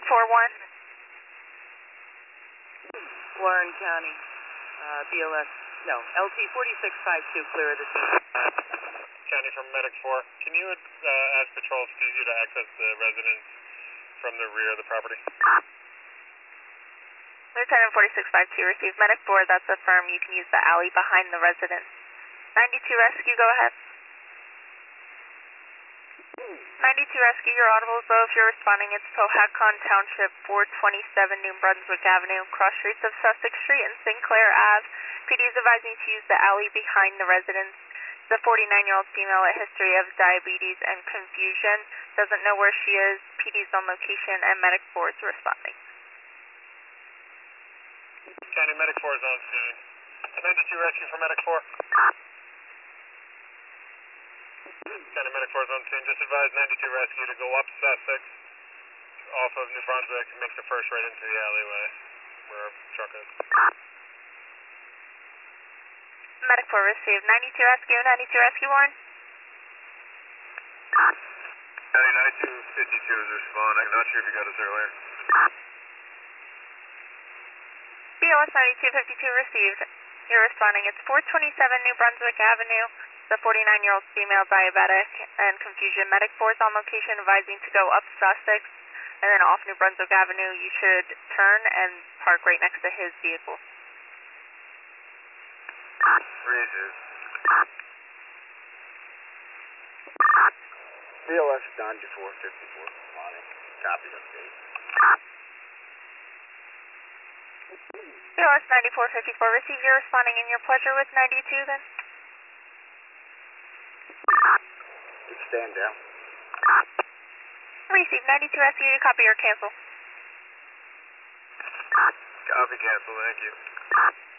4-1. Warren County, BLS, no, LT 4652, clear of the scene. County from Medic 4. Can you ask Patrol if it's easier to access the residence from the rear of the property? Lieutenant 4652 received. Medic 4, that's affirmed. You can use the alley behind the residence. 92 Rescue, go ahead. 92 Rescue, you're audible as well if you're responding. It's Powhatan Township, 427 New Brunswick Avenue, cross streets of Sussex Street and Sinclair Ave. PD is advising you to use the alley behind the residence. The 49-year-old female, a history of diabetes and confusion, doesn't know where she is. PD's on location and Medic 4 is responding. County Medic 4 is on scene. 92 Rescue for Medic 4. County Medic 4 is on scene. Just advise 92 Rescue to go up Sussex off of New Brunswick and make the first right into the alleyway where our truck is. Medic 4 received. 92 Rescue, 92 Rescue Warren. County 9252 is responding. I'm not sure if you got us earlier. BLS 9252 received. You're responding. It's 427 New Brunswick Avenue. The 49-year-old female, diabetic and confusion. Medic 4 is on location advising to go up Sussex and then off New Brunswick Avenue. You should turn and park right next to his vehicle. Reason. BLS 9454 responding. Copy update. BLS 9454 received. You're responding in your pleasure with 92 then? Just stand down. Received. 92 Rescue to copy or cancel. Copy, cancel, thank you.